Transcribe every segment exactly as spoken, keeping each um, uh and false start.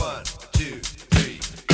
One, two, three.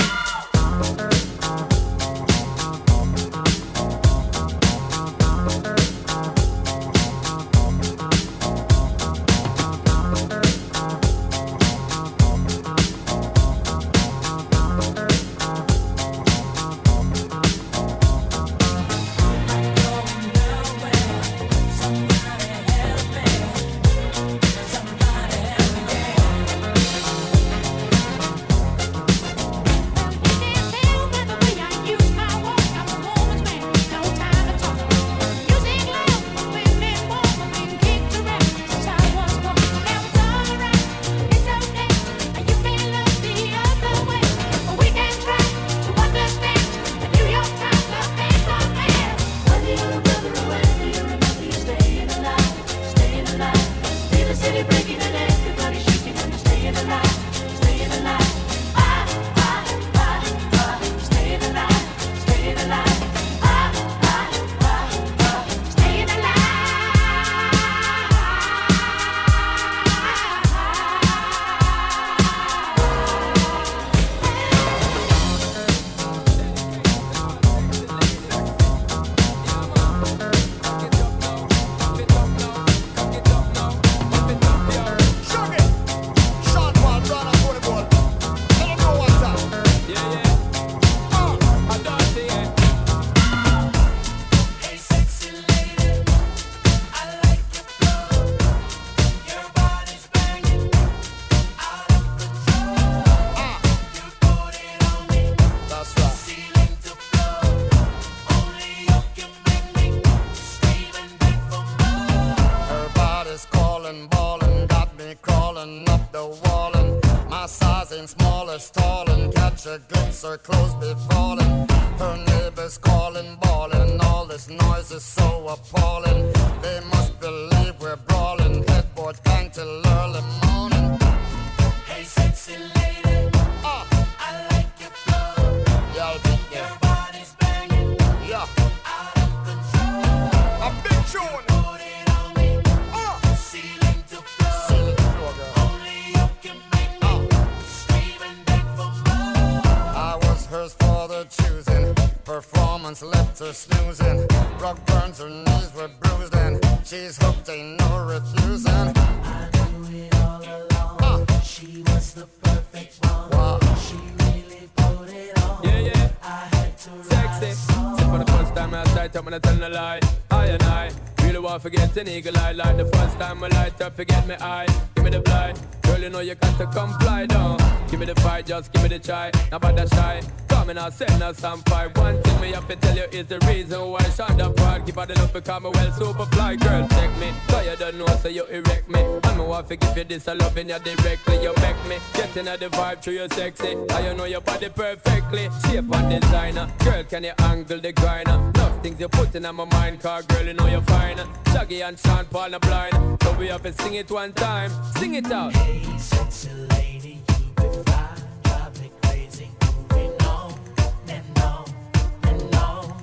An eagle eye like the first time I light up, forget me eye. Give me the blind, girl, you know you got to come fly down. Give me the fight, just give me the try. Now about that shy, come and I'll send us some fight. One thing me have to tell you is the reason why Shonda Pride keep on the love because me well super fly. Girl, check me, cause you don't know so you erect me. And me want to give you this, I love in you directly. You make me get into the vibe through your sexy. And you know your body perfectly. Shape and designer, girl, can you angle the grinder? Enough things you put in my mind, car girl, you know you're fine. Shaggy and Sean Paul are blind, so we have to sing it one time. Sing it out. Hey, sexy lady, you be fine, drive me crazy, moving on and on and on.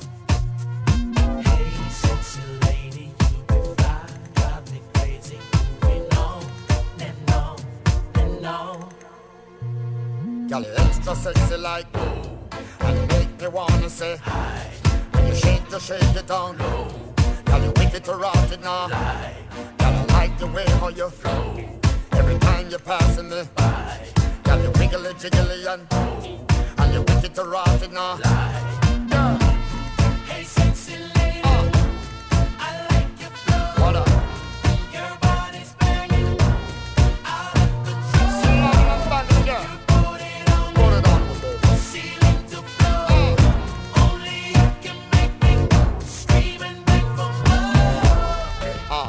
Hey, sexy lady, you be fine, drive me crazy, moving on and on and on. Girl, you extra sexy like oh, and you make me wanna say hi. When you shake, you shake it down low. Girl, you wicked to rot it now. Lie. Girl, I like the way how you flow. Every time you're passing me by. Girl, you wiggly jiggly and oh, and you wicked to rot it now. Lie. Girl. Hey, sexy lady, uh. I like your flow. What up? Your body's banging out of control. See how I'm banging, girl. You put it on me. Put it on me, baby. Ceiling to floor. Uh. Only you can make me scream and beg for more. Ah.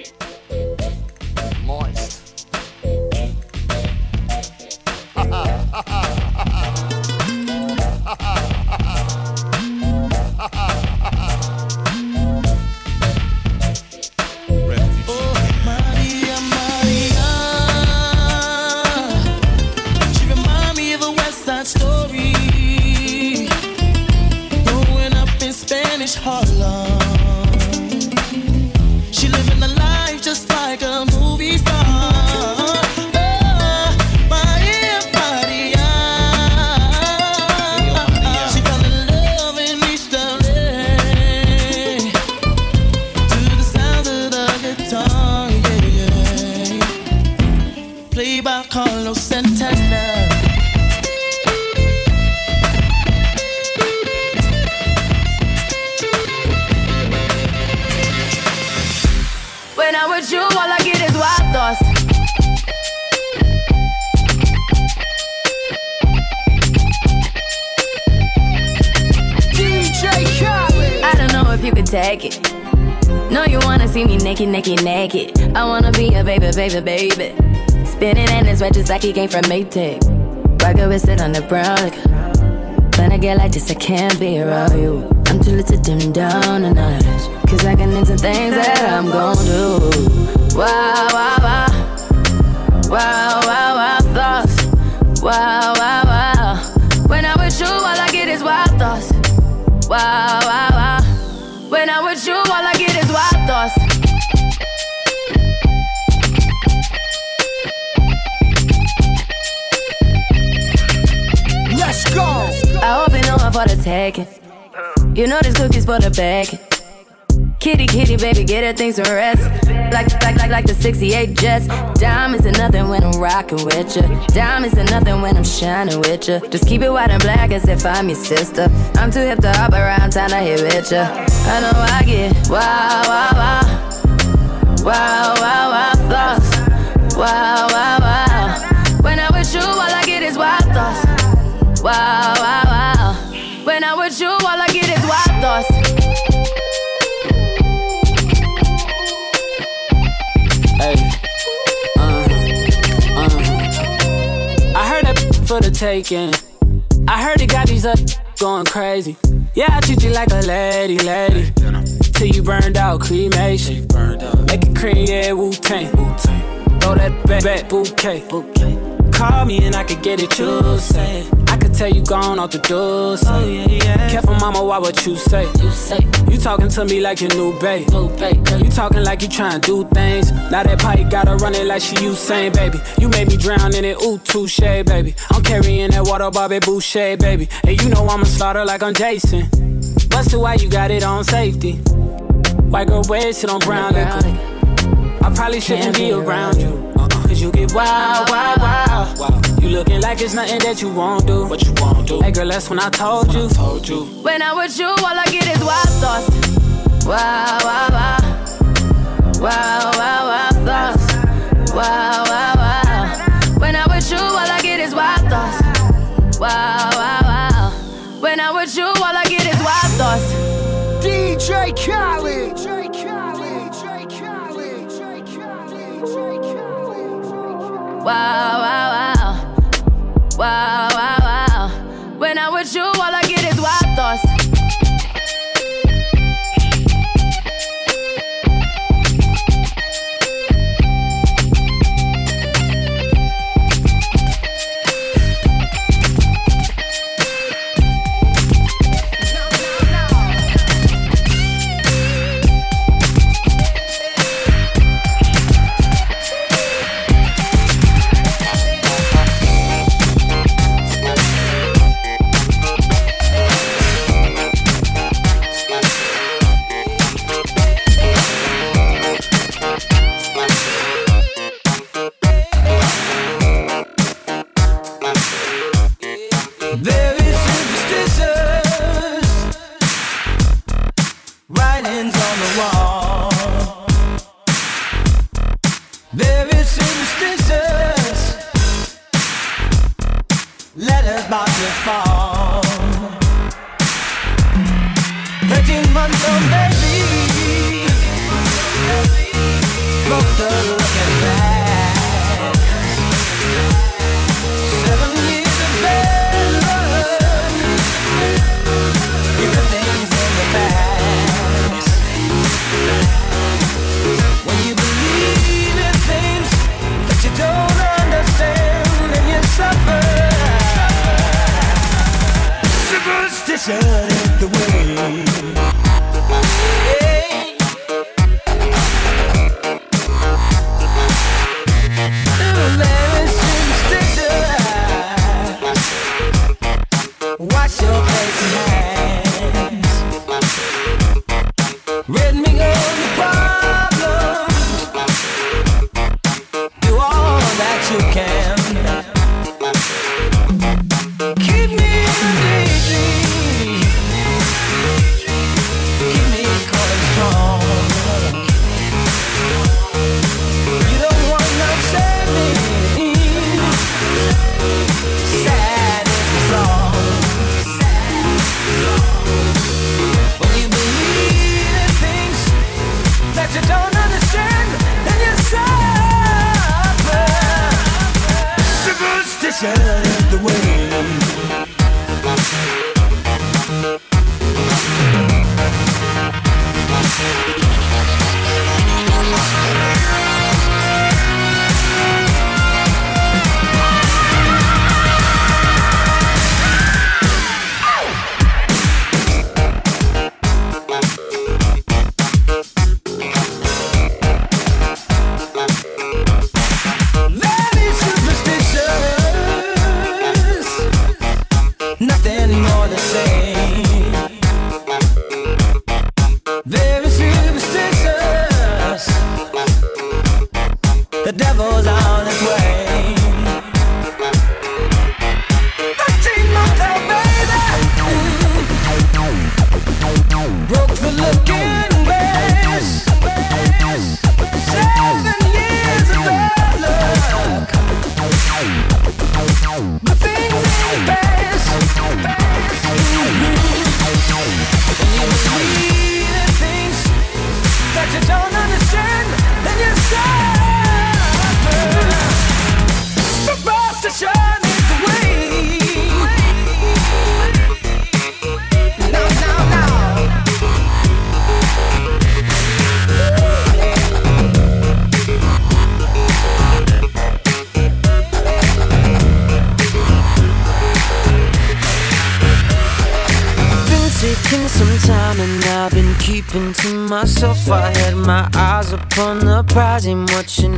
Moist. Ha ha ha ha ha ha. Just like a movie star. Oh, Maria, Maria. take it. No, you wanna see me naked, naked, naked. I wanna be a baby, baby, baby. Spinning in his red just like he came from Maytag. Rocket with it on the brown liquor. When I get like this, I can't be around you. I'm too little to dim down a notch, cause I can into things that I'm gon' do. Wow, wow, wow. Wow, wow, wow, thoughts. Wow, wow, wow. When I'm with you, all I get is wild thoughts. Wow, wow, wow. When I'm with you, all I get is wild thoughts. Let's go. I hope you know I'm for the taking. You know this cookie's for the bag. Kitty, kitty, baby, get her things to rest. Like, like, like, like the sixty-eight Jets. Diamonds are nothing when I'm rocking with ya. Diamonds are nothing when I'm shining with ya. Just keep it white and black as if I'm your sister. I'm too hip to hop around, time to hit with ya. I know I get wow, wow, wow. Wow, wow, wow, thoughts. Wow, wow, wow. When I'm with you, all I get is wild thoughts. Wow, wow, wow. When I'm with you, all I get is wild thoughts. Hey, uh, uh. I heard that for the taking. I heard it got these up going crazy. Yeah, I treat you like a lady, lady. Till you burned out, cremation. Make it cream, yeah, Wu-Tang. Throw that back, back bouquet. Call me and I could get it, you say. I could tell you gone off the door, say. Oh, yeah, yeah. Careful, mama, why what you say? You say you talking to me like your new babe. You talking like you trying to do things. Now that pipe gotta run it like she Usain, baby. You made me drown in it, ooh, touche, baby. I'm carrying that water, Bobby Boucher, baby. And you know I'ma slaughter like I'm Jason. Busted, why you got it on safety? White girl wear shit on brown liquor. I probably shouldn't be around you. Cause you get wild, wild, wild, wild. You looking like it's nothing that you won't do. What you won't do? Hey girl, that's when I told you. I told you. When I'm with you, all I get is wild thoughts. Wow, wow, wow. Wow, wow, wow, thoughts. Wow, wow, wow. When I'm with you, all I get is wild thoughts. Wow, wow, wow. When I'm with you, all I get is wild thoughts. D J Khaled. Wow, wow, wow. Wow, wow, wow. When I'm with you, all I get is wild thoughts. time and I've been keeping to myself. I had my eyes upon the prize, ain't watching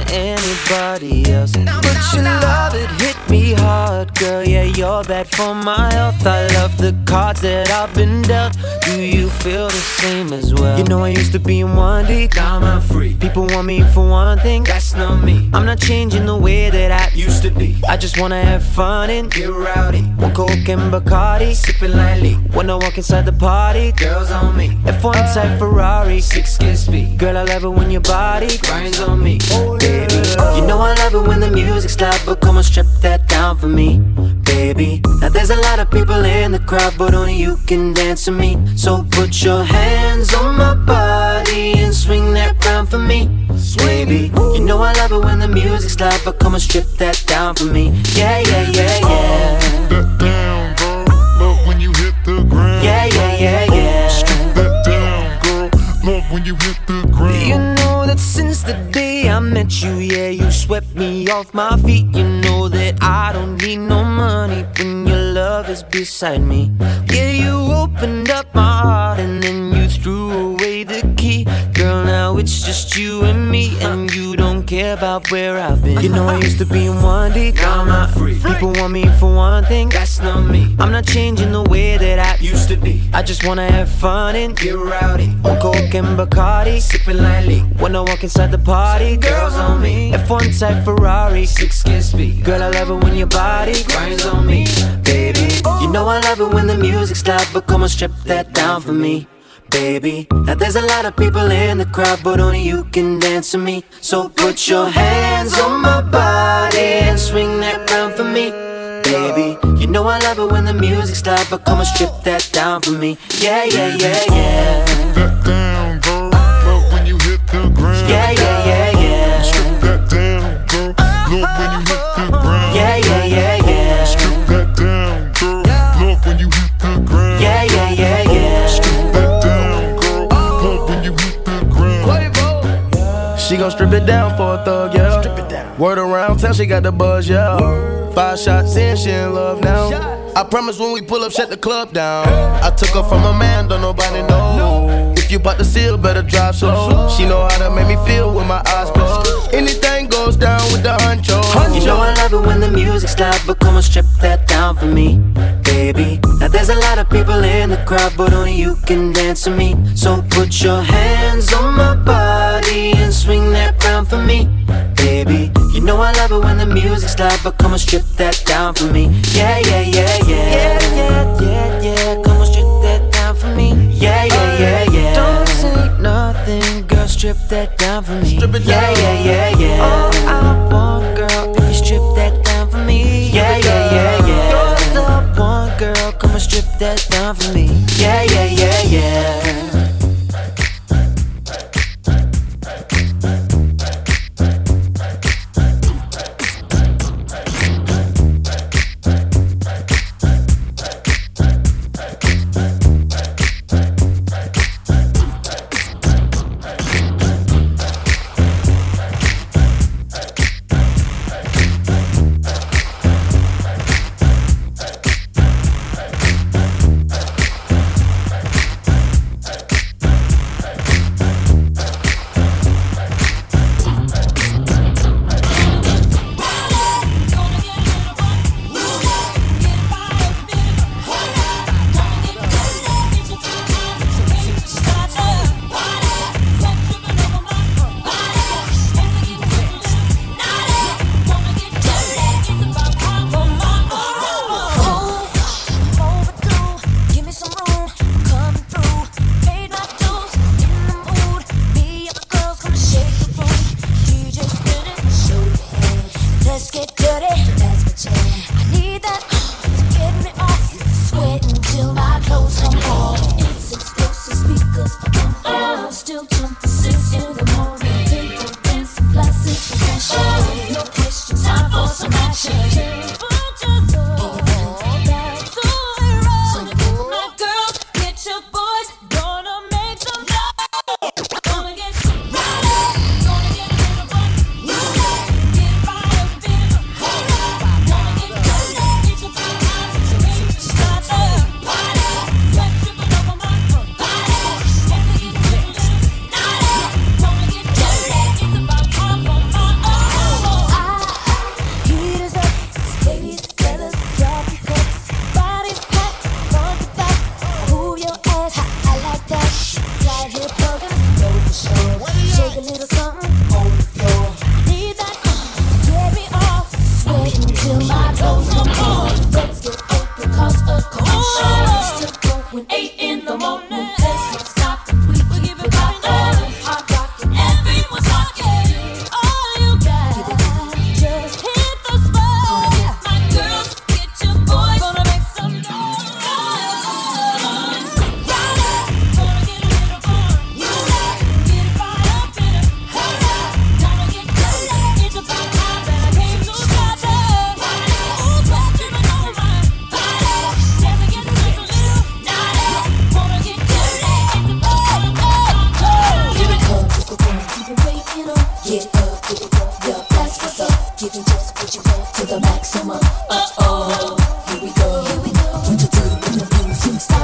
anybody else. But your love, it hit me hard, girl, yeah, you're bad for my health. I love the cards that I've been dealt. Do you feel the same as well? You know I used to be in one deep, now I'm free. People want me for one thing, that's not me. I'm not changing the way that I used to be. I just wanna have fun and get rowdy. One Coke and Bacardi, sipping lightly. When I walk inside the party, girls on me. F one type Ferrari, six kiss speed. Girl, I love it when your body grinds on me, baby. You know I love it when the music's loud, but come on, strip that down for me, baby. Now there's a lot of people in the crowd, but only you can dance to me. So put your hands on my body and swing that round for me, baby. You know I love it when the music's loud, but come on, strip that down for me. Yeah, yeah, yeah, yeah. That down, girl. Love when you hit the ground. Yeah, yeah, yeah, yeah. Strip that down, girl. Love when you hit the ground. You know that since the day I met you, yeah, you swept me off my feet. You know that I don't need no money when your love is beside me. Yeah, you opened up my heart and then you threw away the key. Girl, now it's just you and me, and you don't care about where I've been. You know I used to be in one deep, now I'm not free. People want me for one thing, that's not me. I'm not changing the way that I used to be. I just wanna have fun and get rowdy. One Coke and Bacardi, sipping lightly. When I walk inside the party, girls on me. F one type Ferrari, six kiss speed. Girl, I love it when your body grinds on me, baby. You know I love it when the music's loud, but come on, strip that down for me, baby. Now there's a lot of people in the crowd, but only you can dance to me. So put your hands on my body and swing that round for me, baby. You know I love it when the music's loud, but come on, strip that down for me. Yeah, yeah, yeah, yeah. That down, girl. Love when you hit the ground. Yeah, yeah, yeah, yeah. Strip that down, girl. Love when you hit the ground. Yeah, yeah, yeah, yeah. Strip that down, girl. Love when you hit the ground. Yeah, yeah, yeah, yeah. Strip that down, girl. Love when you hit the ground. She gon' strip it down for a thug, yeah. Strip it down. Word around town, she got the buzz, yeah. Five shots in, she in love now. I promise when we pull up, shut the club down. I took her from a man, don't nobody know. If you bout to seal, better drive slow. She know how to make me feel with my eyes closed. Anything goes down with the honcho. You know I love it when the music's loud, but come on, strip that down for me, baby. Now there's a lot of people in the crowd, but only you can dance to me. So put your hands on my body and swing that round for me, baby. You know I love it when the music's loud, but come on, strip that down for me. Yeah, yeah, yeah, yeah. Yeah, yeah, yeah, yeah. Come on, strip that down for me. Yeah, yeah, yeah, yeah. Don't say nothing, girl, strip that down for me. Strip it down. Yeah, yeah, yeah, yeah. All I want, girl, if you strip that down for me. Yeah, yeah, yeah, yeah. You're the one, girl, come on, strip that down for me. Yeah, yeah, yeah, yeah.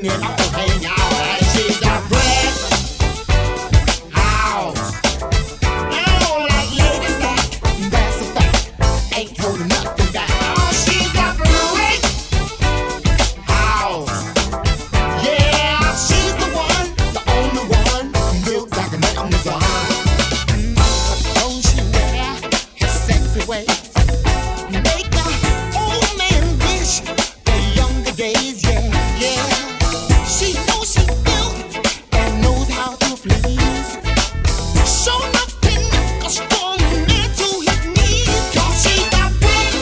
letting it all hang out. And she's got brick house. I don't like ladies that, that's a fact. Ain't holding nothing back. Oh, she's got brick house. Yeah, she's the one, the only one built like an Amazon. Oh, she wear her sexy ways. Make a old man wish the younger days, yeah, yeah. She knows she built and knows how to please. Show nothing a strong man to his knees. 'Cause she got brick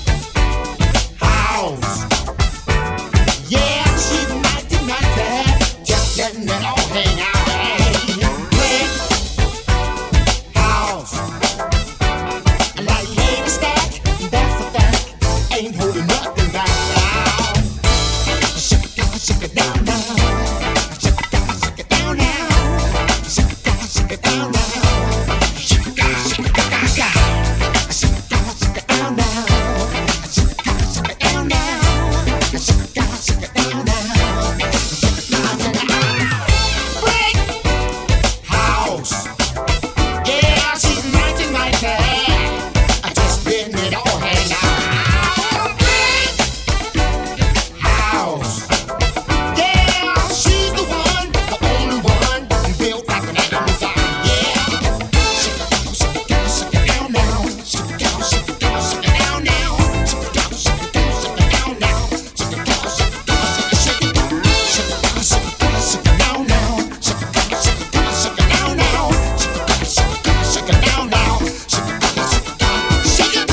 house. Yeah, she's mighty, mighty, just letting it all hang out. Brick house. Like lady stack, that's a fact. Ain't holding nothing back now. Shake it down, shake it down now. Shake it down, shake it down now. Shake it down, shake it down now. Shake it down, shake it down, down. Shake it down, shake it down now. Shake it down, shake it down now. Shake it down, shake it down now. Shake it down, shake it down. Brick house. Yeah, she's mighty, mighty. I just letting it all hang out. Brick house. Yeah, she's the one, the only one built like an Amazon. Yeah. Shake it down, shake it down, shake it down now. Shake it down, shake it down, shake it down now. Shake it down, shake it down, shake it down now. Shake it down, shake it down, shake it, shake it down. Shake it down, shake it down, shake it down now. Shake it down, shake it down, shake it down now. Shake it down, shake it down, shake it down now. Shake it down, shake it down, shake it.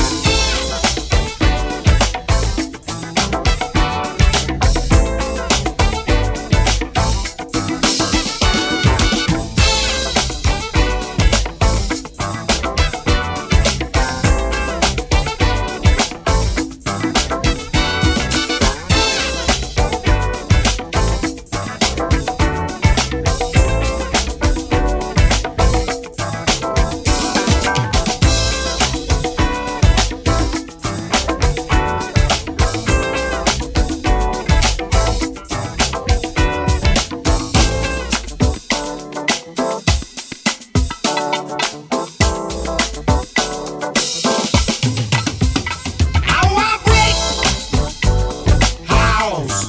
I want brick house.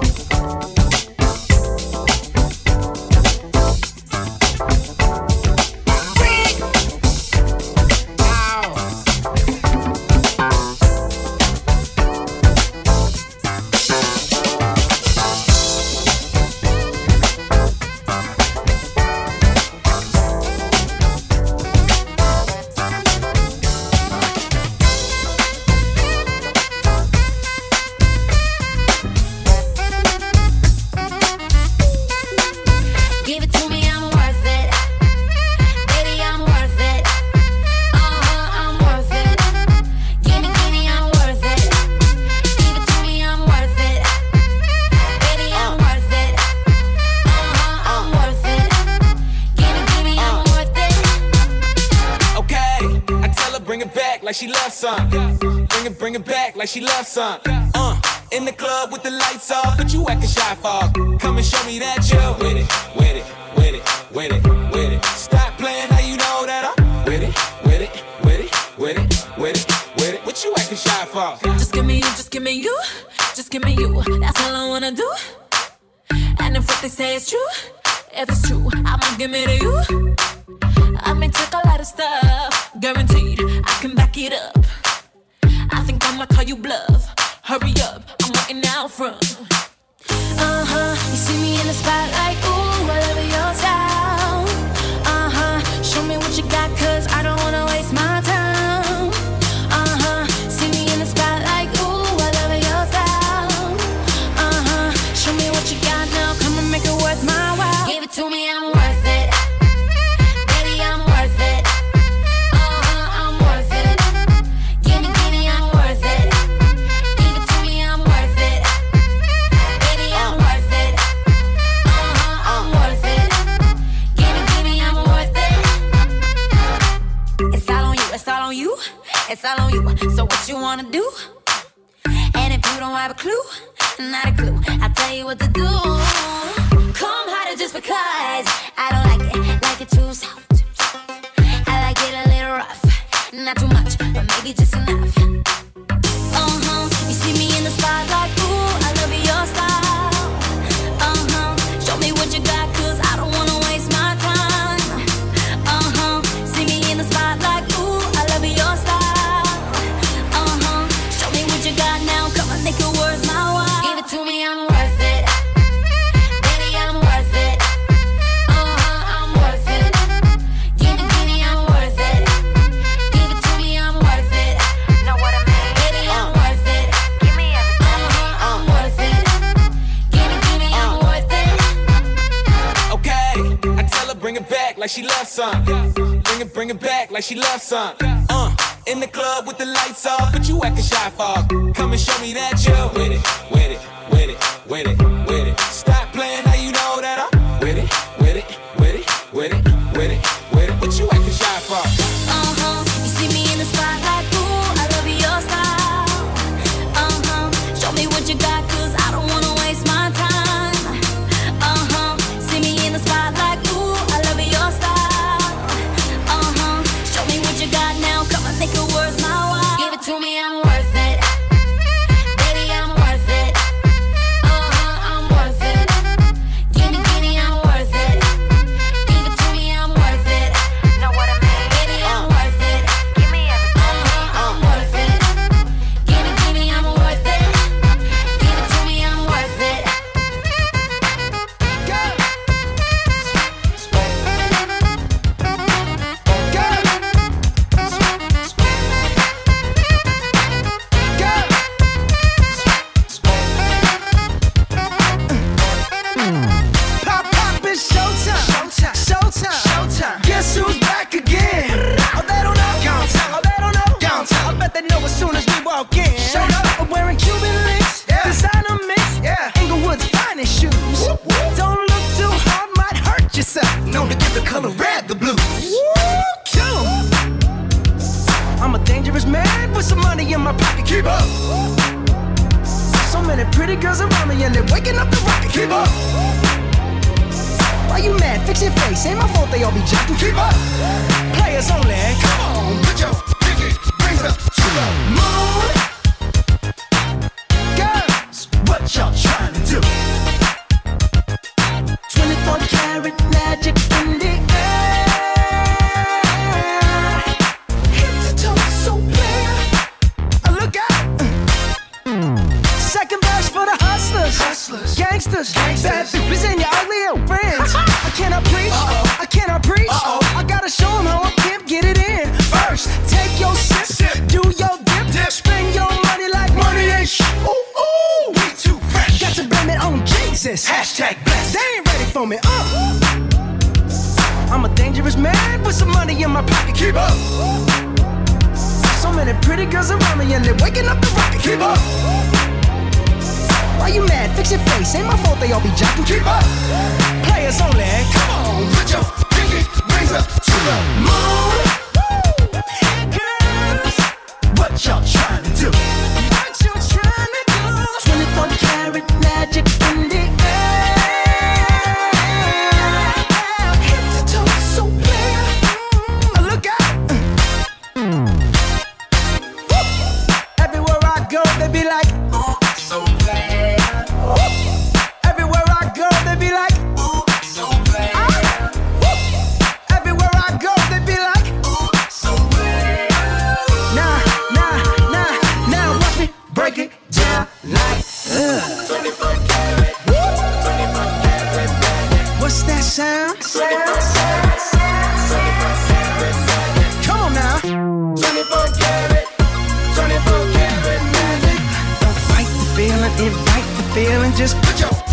Brick house. Give it to me, I'm worth it. Baby, I'm worth it. Uh-huh, I'm worth it. Give me, give me, I'm worth it. Give it to me, I'm worth it. Baby, I'm worth it. Uh-huh, I'm worth it. Give me, give me, I'm worth it. Okay, I tell her bring it back like she loves some. Bring it, bring it back like she loves some. Uh, in the club with the lights off, but you acting shy for. Come and show me that you're with it, with it, with it, with it, with it. Stop playing, now you know that I'm with it, with it, with it, with it, with it, with it. What you acting shy for? Just give me you, just give me you, just give me you. That's all I wanna do. And if what they say is true, if it's true, I'ma give it to you. I may take a lot of stuff, guaranteed I can back it up. I think I'ma call you bluff. Hurry up, I'm waiting out front. Uh-huh, you see me in the spotlight, ooh, I love your style. Uh-huh, show me what you got, cause I don't wanna waste my time. Uh-huh, see me in the spotlight, ooh, I love your style. Uh-huh, show me what you got now, come and make it worth my while. Give it to me, I'm worth it. Baby, I'm worth it. Uh-huh, I'm worth it. Give me, give me, I'm worth it. Give it to me, I'm worth it. Baby, I'm worth it. Uh-huh, I'm worth it. Give me, give me, I'm worth it. It's all on you, it's all on you, it's all on you. So what you wanna do? And if you don't have a clue, not a clue, I'll tell you what to do. just because I don't like it, like it too soft. I like it a little rough, not too much, but maybe just enough. Uh-huh, you see me in the spotlight, ooh, I love your style. Uh-huh, show me what you got, cause I don't wanna waste my time. Uh-huh, see me in the spotlight, ooh, I love your style. Uh-huh, show me what you got now, come on, make it worth my while. Give it to me, I'm worth it. Baby, I'm worth it. Uh-huh, I'm worth it. Give me, give me, I'm worth it. Give it to me, I'm worth it. Know what I mean? Baby, I'm worth it. Give me everything. Uh-huh, I'm worth it. Give me, give me, I'm worth it. Okay, I tell her bring it back like she loves some. Bring it, bring it back like she loves some. Uh, in the club with the lights off, but you acting shy for. Come and show me that you're with it, with it, with it, with it, with it. Stop playing, now you know that I'm with it, with it, with it, with it, with it, with it. What you acting shy for? Uh-huh, you see me in the spotlight, ooh, I love your style. Uh-huh, show me what you got, cause I don't wanna waste my time. Uh-huh, see me in the spotlight, ooh, I love your style. Uh-huh, show me what you got now, come on, make it worth my while. Give it to me, I'm worth it. Baby, I'm worth it. Uh-huh, I'm worth it. Give me, give me, I'm worth it. Give it to me, I'm worth it. Know what I mean? Baby, I'm worth it. Give me everything. Uh-huh, I'm worth it. Give me, give me, I'm worth it. Give it to me, I'm worth it. Pop, pop, it's showtime. Showtime. Showtime. Showtime. Guess who's back again? Oh, they don't know. Oh, they don't know. I bet they know as soon as we walk in. Showed up. I'm wearing Cuban links. Yeah. Designer mix. Yeah. Inglewood's finest shoes. Whoop, whoop. Don't look too hard, might hurt yourself. Known to give the color red the blues. Woo, kill 'em. I'm a dangerous man with some money in my pocket. Keep up. So many pretty girls around me and they're waking up the rocket. Keep up. Why you mad? Fix your face. Ain't my fault they all be jacking. Keep up. Players only. Come on, put your pinky rings up to the moon. Girls, what y'all trying to do? twenty-four karat magic in the air. Head to toe so clear. Look out. Second verse for the hustlers, hustlers, gangsters, gangsters. Bad bitches and your ugly old friends. I cannot preach, uh-oh. I cannot preach. Uh-oh. I gotta show 'em how a pimp get it in. First, take your sip, sip. Do your dip, dip, spend your money like money ain't sh. Ooh, ooh, we too fresh. Got to blame it on Jesus. Hashtag blessed. They ain't ready for me. Uh. I'm a dangerous man with some money in my pocket. Keep up. So many pretty girls around me and they're waking up the rocket. Keep up. Why you mad? Fix your face. Ain't my fault they all be jocking. Keep up. Players only. Come on, put your pinky rings up to the moon. Hey girls, what y'all trying to do? What you trying to do? twenty-four karat magic in the air. Head to toe so clear. Look out. Woo. Everywhere I go, they be like, oh, so bad. Woo. Everywhere I go, they be like, oh, so bad. Ah. Woo. Everywhere I go, they be like, oh, so bad. Nah, nah, nah, now watch me break it down like, uh. twenty-four karat, twenty-four karat magic. What's that sound? twenty-four karat, twenty-four karat magic. Come on now. twenty-four karat, twenty-four karat magic. Don't fight the feeling, invite the feeling. Just put your